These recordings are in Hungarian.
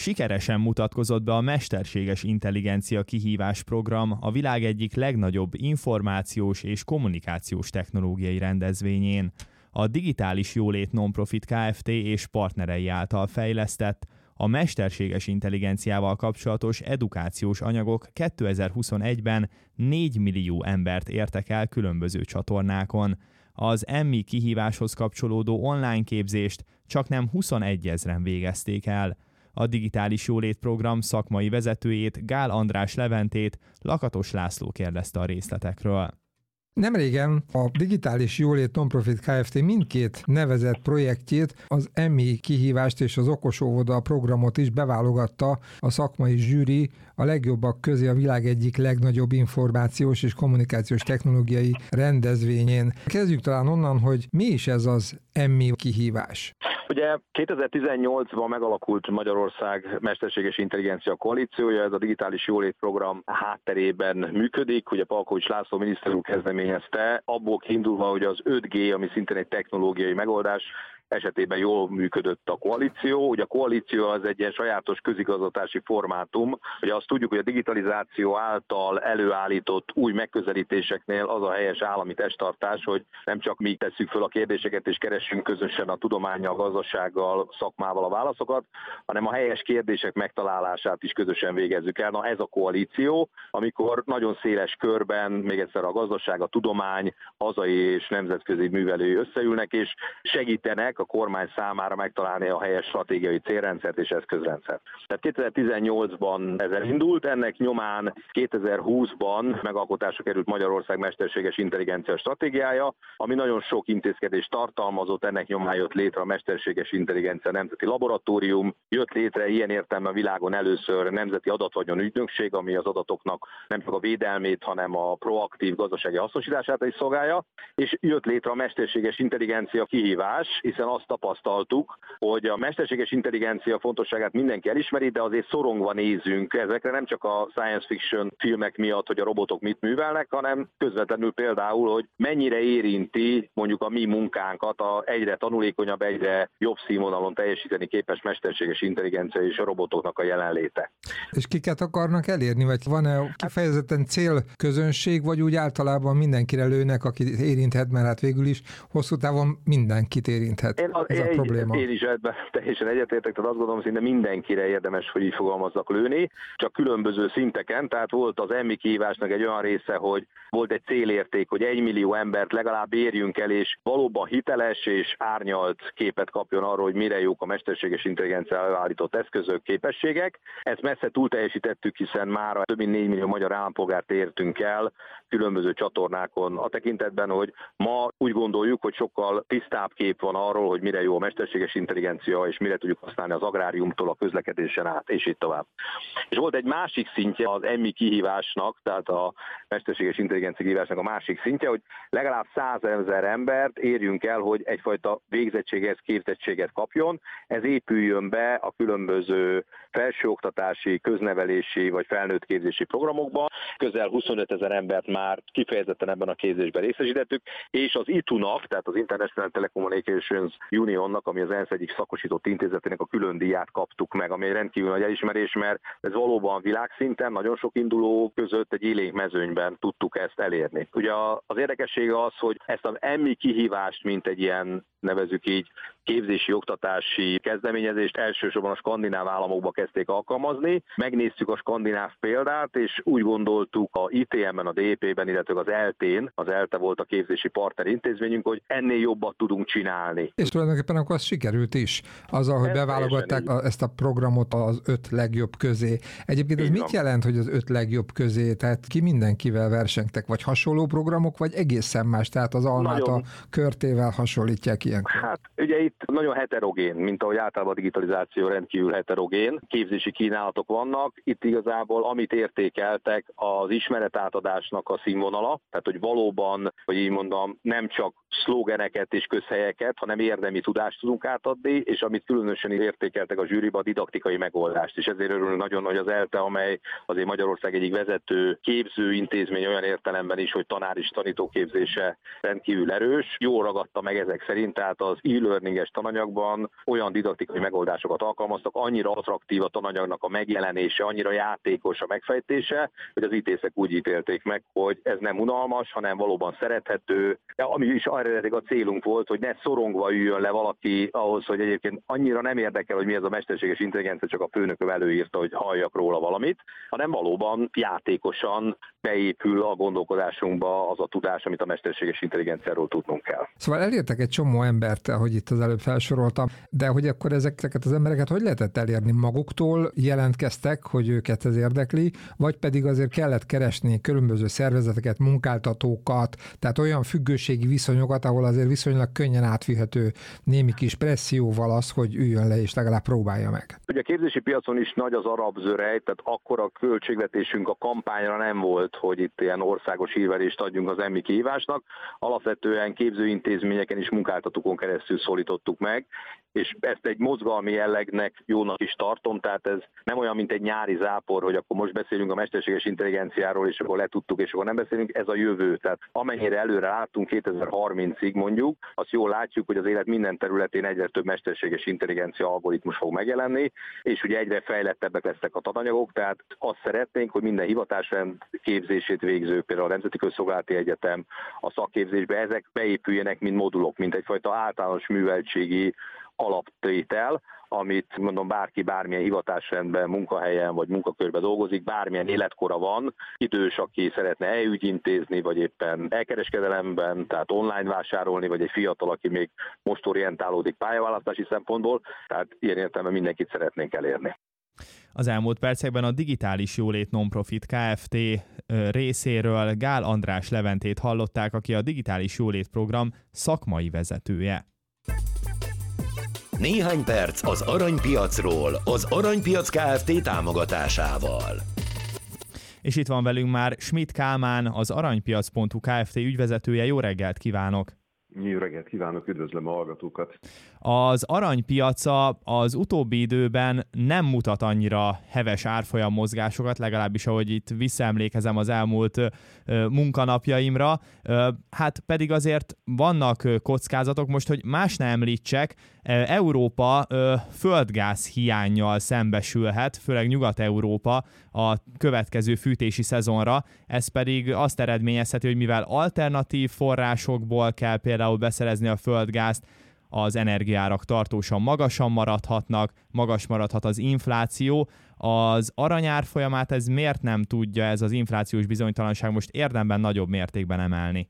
Sikeresen mutatkozott be a mesterséges intelligencia kihívás program a világ egyik legnagyobb információs és kommunikációs technológiai rendezvényén. A Digitális Jólét Nonprofit Kft. És partnerei által fejlesztett, a mesterséges intelligenciával kapcsolatos edukációs anyagok 2021-ben 4 millió embert értek el különböző csatornákon. Az Emmy kihíváshoz kapcsolódó online képzést csaknem 21 000-en végezték el. A Digitális Jólét program szakmai vezetőjét, Gál András Leventét Lakatos László kérdezte a részletekről. Nemrégen a Digitális Jólét Nonprofit Kft. Mindkét nevezett projektjét, az Emmy kihívást és az Okos óvoda programot is beválogatta a szakmai zsűri a legjobbak közé a világ egyik legnagyobb információs és kommunikációs technológiai rendezvényén. Kezdjük talán onnan, hogy mi is ez az Emmy kihívás. Ugye 2018-ban megalakult Magyarország Mesterséges Intelligencia Koalíciója, ez a Digitális Jólét program hátterében működik. Ugye Palkovics László miniszter úr kezdeményezte, abból kiindulva, hogy az 5G, ami szintén egy technológiai megoldás, esetében jól működött a koalíció. Ugye a koalíció az egy ilyen sajátos közigazgatási formátum. Ugye azt tudjuk, hogy a digitalizáció által előállított új megközelítéseknél az a helyes állami testtartás, hogy nem csak mi tesszük föl a kérdéseket és keressünk közösen a tudománnyal, a gazdasággal, szakmával a válaszokat, hanem a helyes kérdések megtalálását is közösen végezzük el. Na ez a koalíció, amikor nagyon széles körben, még egyszer a gazdaság, a tudomány, hazai és nemzetközi művelői összeülnek és segítenek a kormány számára megtalálni a helyes stratégiai célrendszert és eszközrendszert. Tehát 2018-ban ez elindult, ennek nyomán 2020-ban megalkotásra került Magyarország Mesterséges Intelligencia stratégiája, ami nagyon sok intézkedést tartalmazott, ennek nyomán jött létre a Mesterséges Intelligencia Nemzeti Laboratórium, jött létre ilyen értelemben a világon először Nemzeti Adatvagyon Ügynökség, ami az adatoknak nem csak a védelmét, hanem a proaktív gazdasági hasznosítását is szolgálja, és jött létre a Mesterséges Intelligencia kihívás, hiszen azt tapasztaltuk, hogy a mesterséges intelligencia fontosságát mindenki elismeri, de azért szorongva nézünk ezekre, nem csak a science fiction filmek miatt, hogy a robotok mit művelnek, hanem közvetlenül például, hogy mennyire érinti mondjuk a mi munkánkat a egyre tanulékonyabb, egyre jobb színvonalon teljesíteni képes mesterséges intelligencia és a robotoknak a jelenléte. És kiket akarnak elérni, vagy van-e kifejezetten célközönség, vagy úgy általában mindenkire lőnek, akit érinthet, mert hát végül is hosszú távon mindenkit érinthet. Ez a probléma. Én is ebben teljesen egyetértek, tehát azt gondolom, szinte mindenkire érdemes, hogy így fogalmazzak, lőni, csak különböző szinteken, tehát volt az Emmy kihívásnak egy olyan része, hogy volt egy célérték, hogy 1 millió embert legalább érjünk el, és valóban hiteles és árnyalt képet kapjon arról, hogy mire jók a mesterséges intelligenciával állított eszközök, képességek. Ezt messze túl teljesítettük, hiszen már több mint 4 millió magyar állampolgárt értünk el különböző csatornákon a tekintetben, hogy ma úgy gondoljuk, hogy sokkal tisztább kép van arról, hogy mire jó a mesterséges intelligencia, és mire tudjuk használni az agráriumtól a közlekedésen át, és így tovább. És volt egy másik szintje az Emmy kihívásnak, tehát a mesterséges intelligencia kihívásnak a másik szintje, hogy legalább 100 000 embert érjünk el, hogy egyfajta végzettséget, képzettséget kapjon. Ez épüljön be a különböző felsőoktatási, köznevelési vagy felnőttképzési programokba. Közel 25 000 embert már kifejezetten ebben a képzésben részesítettük, és az ITU-nak, tehát az International Telecommunications Unionnak, ami az ENSZ egyik szakosított intézetének a külön díját kaptuk meg, ami egy rendkívül nagy elismerés, mert ez valóban világszinten, nagyon sok induló között egy élénk mezőnyben tudtuk ezt elérni. Ugye az érdekessége az, hogy ezt az Emmy kihívást, mint egy ilyen, nevezzük így, képzési, oktatási kezdeményezést elsősorban a skandináv államokba kezdték alkalmazni. Megnéztük a skandináv példát, és úgy gondoltuk a ITM-ben, a DEP-ben, illetve az ELTE-n, az ELTE volt a képzési partner intézményünk, hogy ennél jobbat tudunk csinálni. És tulajdonképpen akkor az sikerült is, azzal, hogy beválogatták ezt a programot az 5 legjobb közé. Egyébként ez mit jelent, hogy az 5 legjobb közé? Tehát ki mindenkivel versengtek? Vagy hasonló programok, vagy egészen más? Tehát az almát a körtével hasonlítják ilyenkor? Hát ugye itt nagyon heterogén, mint ahogy általában a digitalizáció rendkívül heterogén. Képzési kínálatok vannak. Itt igazából amit értékeltek, az ismeretátadásnak a színvonala, tehát hogy valóban, hogy így mondom, nem csak szlógeneket és közhelyeket, hanem érdemi tudást tudunk átadni, és amit különösen értékeltek a zsűriba, a didaktikai megoldást. És ezért örülünk nagyon, hogy az ELTE, amely azért Magyarország egyik vezető képzőintézmény olyan értelemben is, hogy tanár és tanítóképzése rendkívül erős, jól ragadta meg ezek szerint, tehát az e-learninges tananyagban olyan didaktikai megoldásokat alkalmaztak, annyira attraktív a tananyagnak a megjelenése, annyira játékos a megfejtése, hogy az ítészek úgy ítélték meg, hogy ez nem unalmas, hanem valóban szerethető, de ami is eredetileg a célunk volt, hogy ne szorongva üljön le valaki ahhoz, hogy egyébként annyira nem érdekel, hogy mi ez a mesterséges intelligencia, csak a főnököm előírta, hogy halljak róla valamit, hanem valóban játékosan beépül a gondolkodásunkba az a tudás, amit a mesterséges intelligenciáról tudnunk kell. Szóval elértek egy csomó embert, ahogy itt az előbb felsoroltam, de hogy akkor ezeket az embereket hogy lehetett elérni? Maguktól jelentkeztek, hogy őket ez érdekli, vagy pedig azért kellett keresni különböző szervezeteket, munkáltatókat, tehát olyan függőségi viszonyokat, ahol azért viszonylag könnyen átvihető némi kis presszióval az, hogy üljön le és legalább próbálja meg. Ugye a képzési piacon is nagy az arab zörej, tehát akkor a költségvetésünk a kampányra nem volt, hogy itt ilyen országos hírverést adjunk az EMMI kihívásnak. Alapvetően képzőintézményeken és munkáltatókon keresztül szólítottuk meg, és ezt egy mozgalmi jellegnek jónak is tartom, tehát ez nem olyan, mint egy nyári zápor, hogy akkor most beszélünk a mesterséges intelligenciáról, és akkor letudtuk, és akkor nem beszélünk, ez a jövő. Tehát amennyire előre láttunk 2030-ig mondjuk, azt jól látjuk, hogy az élet minden területén egyre több mesterséges intelligencia algoritmus fog megjelenni, és ugye egyre fejlettebbek lesznek a tananyagok, tehát azt szeretnénk, hogy minden hivatásrend képzését végző, például a Nemzeti Közszolgálati Egyetem, a szakképzésbe ezek beépüljenek, mint modulok, mint egyfajta általános műveltségi alaptétel, amit mondom bárki bármilyen hivatásrendben, munkahelyen vagy munkakörben dolgozik, bármilyen életkora van, idős, aki szeretne e-ügy intézni, vagy éppen elkereskedelemben, tehát online vásárolni, vagy egy fiatal, aki még most orientálódik pályaválasztási szempontból, tehát ilyen értelemben mindenkit szeretnénk elérni. Az elmúlt percekben a Digitális Jólét Nonprofit Kft. Részéről Gál András Leventét hallották, aki a Digitális Jólét Program szakmai vezetője. Néhány perc az aranypiacról, az Aranypiac Kft. Támogatásával. És itt van velünk már Schmidt Kálmán, az aranypiac.hu Kft. Ügyvezetője. Jó reggelt kívánok! Jó reggelt kívánok, üdvözlöm a hallgatókat! Az aranypiaca az utóbbi időben nem mutat annyira heves árfolyam mozgásokat, legalábbis ahogy itt visszaemlékezem az elmúlt munkanapjaimra. Hát pedig azért vannak kockázatok, most, hogy más ne említsek, Európa földgáz hiánnyal szembesülhet, főleg Nyugat-Európa a következő fűtési szezonra. Ez pedig azt eredményezheti, hogy mivel alternatív forrásokból kell például beszerezni a földgázt, az energiaárak tartósan magasan maradhatnak, magas maradhat az infláció. Az aranyár folyamát ez miért nem tudja ez az inflációs bizonytalanság most érdemben nagyobb mértékben emelni?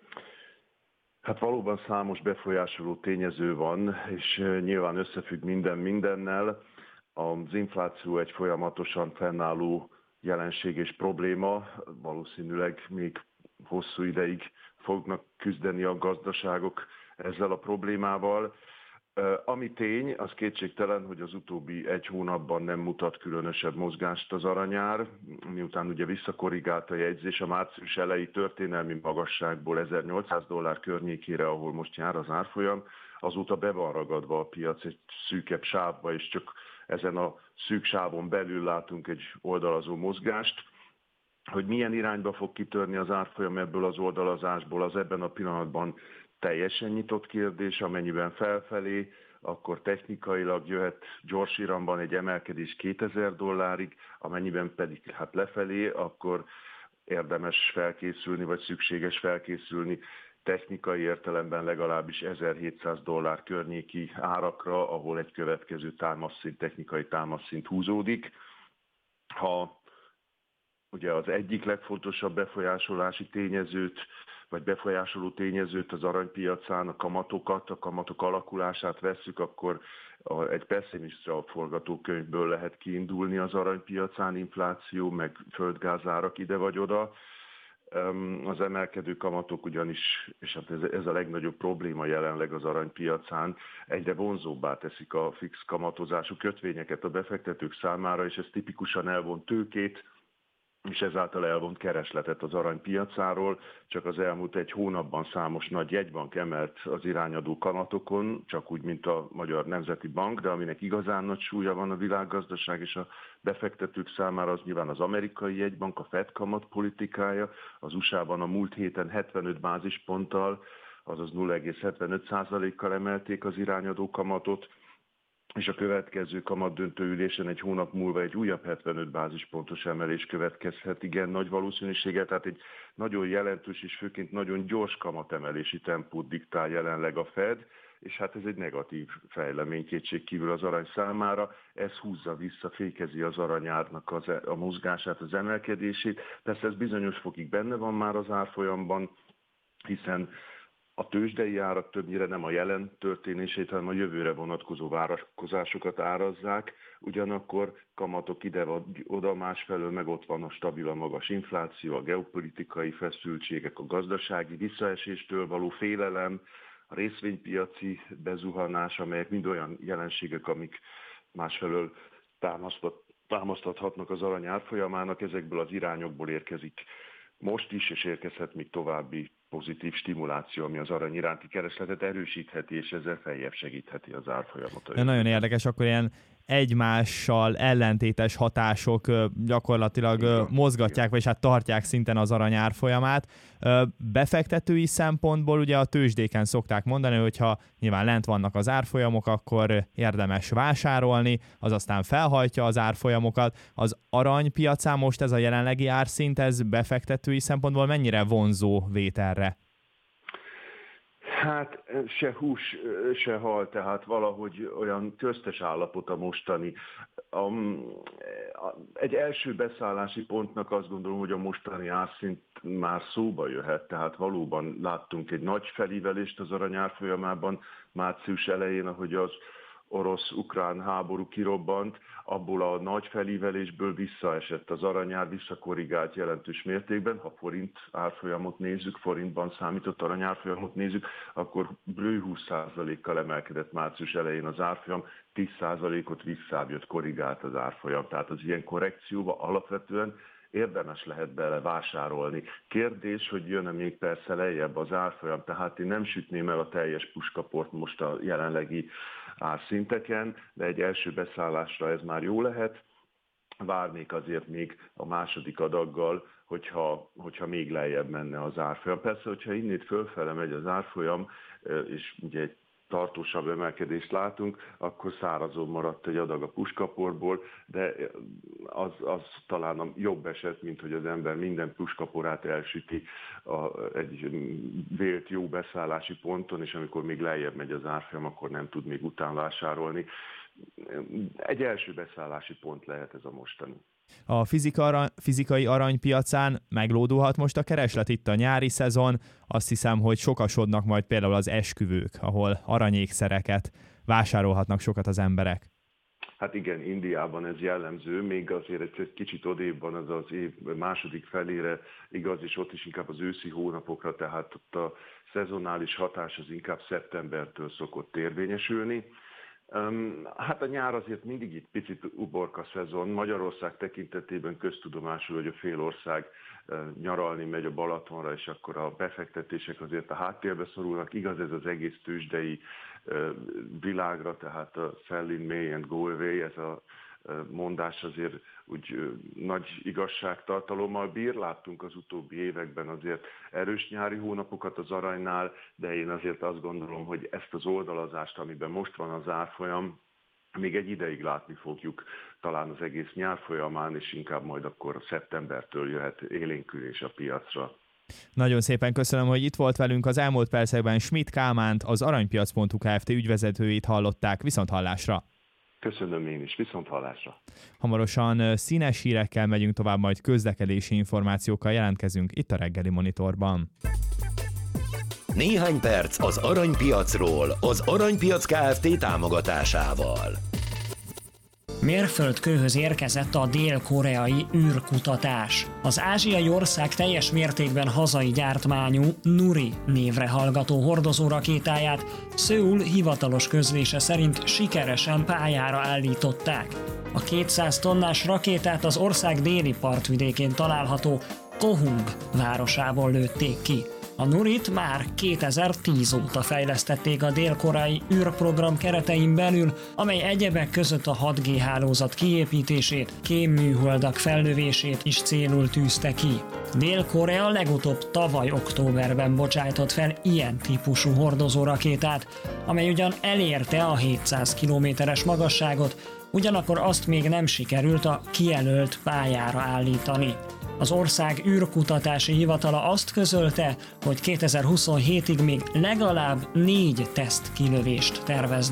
Hát valóban számos befolyásoló tényező van, és nyilván összefügg minden mindennel. Az infláció egy folyamatosan fennálló jelenség és probléma, valószínűleg még hosszú ideig fognak küzdeni a gazdaságok ezzel a problémával. Ami tény, az kétségtelen, hogy az utóbbi egy hónapban nem mutat különösebb mozgást az aranyár, miután ugye visszakorrigált a jegyzés a március elejé történelmi magasságból $1800 környékére, ahol most jár az árfolyam, azóta be van ragadva a piac egy szűkebb sávba, és csak ezen a szűk sávon belül látunk egy oldalazó mozgást. Hogy milyen irányba fog kitörni az árfolyam ebből az oldalazásból, az ebben a pillanatban teljesen nyitott kérdés, amennyiben felfelé, akkor technikailag jöhet gyors iramban egy emelkedés $2000, amennyiben pedig lefelé, akkor érdemes felkészülni, vagy szükséges felkészülni technikai értelemben legalábbis $1700 környéki árakra, ahol egy következő támaszszint, technikai támaszszint húzódik. Ha ugye az egyik legfontosabb befolyásolási tényezőt, vagy befolyásoló tényezőt az aranypiacán, a kamatok alakulását vesszük, akkor egy pessimista forgatókönyvből lehet kiindulni az aranypiacán, infláció, meg földgázárak ide vagy oda. Az emelkedő kamatok ugyanis, és hát ez a legnagyobb probléma jelenleg az aranypiacán, egyre vonzóbbá teszik a fix kamatozású kötvényeket a befektetők számára, és ez tipikusan elvon tőkét, és ezáltal elvont keresletet az aranypiacáról. Csak az elmúlt egy hónapban számos nagy jegybank emelt az irányadó kamatokon, csak úgy, mint a Magyar Nemzeti Bank, de aminek igazán nagy súlya van a világgazdaság és a befektetők számára, az nyilván az amerikai jegybank, a Fed kamatpolitikája. Az USA-ban a múlt héten 75 bázisponttal, azaz 0,75%-kal emelték az irányadó kamatot, és a következő kamatdöntő ülésen egy hónap múlva egy újabb 75 bázispontos emelés következhet, igen, nagy valószínűséggel, tehát egy nagyon jelentős és főként nagyon gyors kamatemelési tempót diktál jelenleg a Fed, és hát ez egy negatív fejlemény kétségkívül az arany számára, ez húzza vissza, fékezi az aranyárnak a mozgását, az emelkedését, persze ez bizonyos fokig benne van már az árfolyamban, hiszen a tőzsdei árak többnyire nem a jelen történését, hanem a jövőre vonatkozó várakozásokat árazzák, ugyanakkor kamatok ide vagy oda, másfelől meg ott van a stabil, a magas infláció, a geopolitikai feszültségek, a gazdasági visszaeséstől való félelem, a részvénypiaci bezuhanás, amelyek mind olyan jelenségek, amik másfelől támasztathatnak az arany árfolyamának, ezekből az irányokból érkezik most is, és érkezhet még további pozitív stimuláció, ami az arany iránti keresletet erősítheti, és ezzel feljebb segítheti az árfolyamot. Nagyon érdekes, akkor ilyen egymással ellentétes hatások gyakorlatilag mozgatják, vagyis hát tartják szinten az arany árfolyamát. Befektetői szempontból ugye a tőzsdéken szokták mondani, hogyha nyilván lent vannak az árfolyamok, akkor érdemes vásárolni, az aztán felhajtja az árfolyamokat. Az aranypiacán most ez a jelenlegi árszint, ez befektetői szempontból mennyire vonzó vételre? Hát se hús, se hal, tehát valahogy olyan köztes állapot a mostani. Egy első beszállási pontnak azt gondolom, hogy a mostani árszint már szóba jöhet, tehát valóban láttunk egy nagy felívelést az arany árfolyamában március elején, ahogy az orosz-ukrán háború kirobbant, abból a nagy felívelésből visszaesett az aranyár, visszakorrigált jelentős mértékben. Ha forint árfolyamot nézzük, forintban számított aranyárfolyamot nézzük, akkor bő 20%-kal emelkedett március elején az árfolyam, 10%-ot visszább jött, korrigált az árfolyam. Tehát az ilyen korrekcióba alapvetően érdemes lehet bele vásárolni. Kérdés, hogy jön-e még persze lejjebb az árfolyam, tehát én nem sütném el a teljes puskaport most a jelenlegi árszinteken, de egy első beszállásra ez már jó lehet. Várnék azért még a második adaggal, hogyha még lejjebb menne az árfolyam. Persze, hogyha innét fölfele megy az árfolyam, és ugye egy tartósabb emelkedést látunk, akkor szárazon maradt egy adag a puskaporból, de az talán a jobb eset, mint hogy az ember minden puskaporát elsüti egy vélt jó beszállási ponton, és amikor még lejjebb megy az árfolyam, akkor nem tud még utánvásárolni. Egy első beszállási pont lehet ez a mostani. A fizikai aranypiacán meglódulhat most a kereslet, itt a nyári szezon. Azt hiszem, hogy sokasodnak majd például az esküvők, ahol aranyékszereket vásárolhatnak sokat az emberek. Hát igen, Indiában ez jellemző, még azért egy kicsit odébb van az év második felére igaz, és ott is inkább az őszi hónapokra, tehát ott a szezonális hatás az inkább szeptembertől szokott érvényesülni. Hát a nyár azért mindig itt picit uborka szezon. Magyarország tekintetében köztudomású, hogy a fél ország nyaralni megy a Balatonra, és akkor a befektetések azért a háttérbe szorulnak. Igaz ez az egész tőzsdei világra, tehát a sell in May and go away, ez a mondás azért úgy nagy igazságtartalommal bír. Láttunk az utóbbi években azért erős nyári hónapokat az aranynál, de én azért azt gondolom, hogy ezt az oldalazást, amiben most van az árfolyam, még egy ideig látni fogjuk talán az egész nyár folyamán, és inkább majd akkor szeptembertől jöhet élénkülés a piacra. Nagyon szépen köszönöm, hogy itt volt velünk. Az elmúlt percekben Schmidt Kálmánt, az aranypiac.hu Kft. Ügyvezetőjét hallották. Viszonthallásra! Köszönöm én is, viszonthallásra! Hamarosan színes hírekkel megyünk tovább, majd közlekedési információkkal jelentkezünk itt a Reggeli Monitorban. Néhány perc az aranypiacról, az Aranypiac Kft. Támogatásával. Mérföldkőhöz érkezett a dél-koreai űrkutatás. Az ázsiai ország teljes mértékben hazai gyártmányú Nuri névre hallgató hordozórakétáját Szöul hivatalos közlése szerint sikeresen pályára állították. A 200 tonnás rakétát az ország déli partvidékén található Kohung városából lőtték ki. A Nurit már 2010 óta fejlesztették a dél-koreai űrprogram keretein belül, amely egyebek között a 6G hálózat kiépítését, kémműholdak fellövését is célul tűzte ki. Dél-Korea legutóbb tavaly októberben bocsájtott fel ilyen típusú hordozórakétát, amely ugyan elérte a 700 kilométeres magasságot, ugyanakkor azt még nem sikerült a kijelölt pályára állítani. Az ország űrkutatási hivatala azt közölte, hogy 2027-ig még legalább 4 teszt kilövést terveznek.